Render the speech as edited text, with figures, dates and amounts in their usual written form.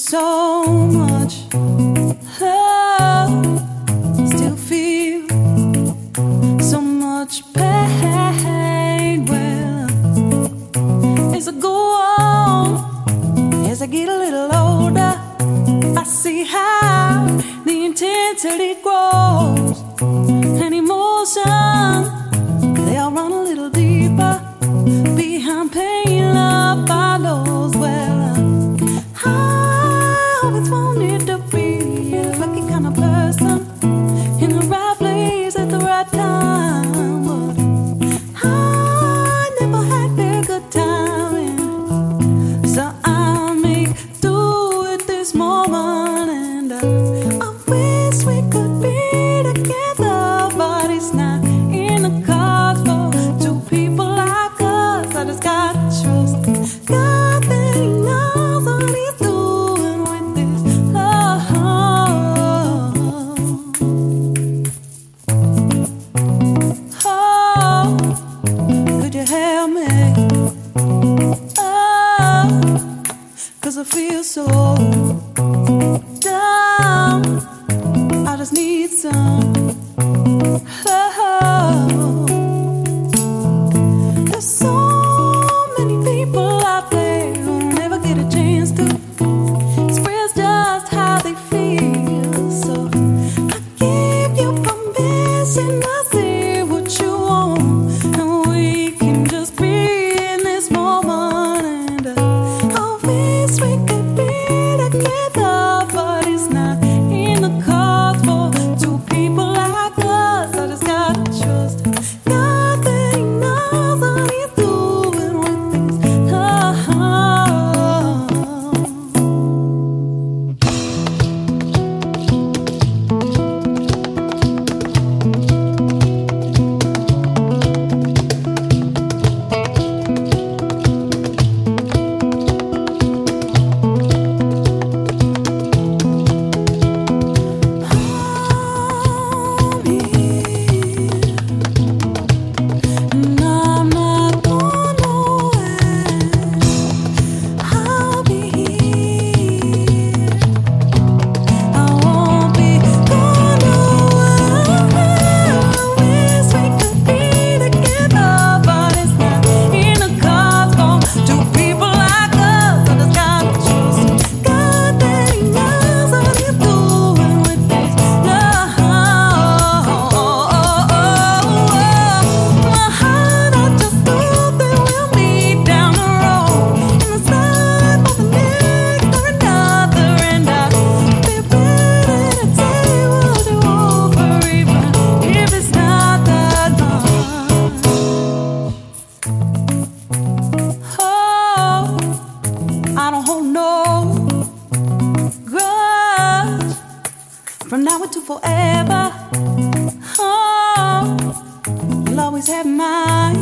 so much love, still feel so much pain. Well, as I go on, as I get a little older, I see how the intensity grows, and emotion, they all run a little deeper behind pain. Love follows. Well, I always wanted to be a lucky kind of person in the right place at the right time, but I never had very good timing. So I make do with this moment, and I wish we could be together, but it's not in the cards for two people like us. I just got trust. God, they knows what he's doing with this love. Oh, could you help me? Oh, 'cause I feel so down. I just need some love. There's so many people out there who never get a chance to express just how they feel. So I give you permission to say what you want, and we can just be in this moment. And I wish we could be together, but it's not in the cards for two people like us. I just got trust. God, they knows what he's doing with this love. And I'm not going nowhere. I'll be here. I won't be going nowhere. I wish we could be together, but it's not in the cards for two people like us. I just got trust. God, that he knows what he's doing with this love. My heart, I just hope that we'll meet down the road in the sun for the next or another, and I'll be ready to tell you what you want for even if it's not that much. Oh, I don't hold no grudge from now until forever. Oh, you'll always have mine.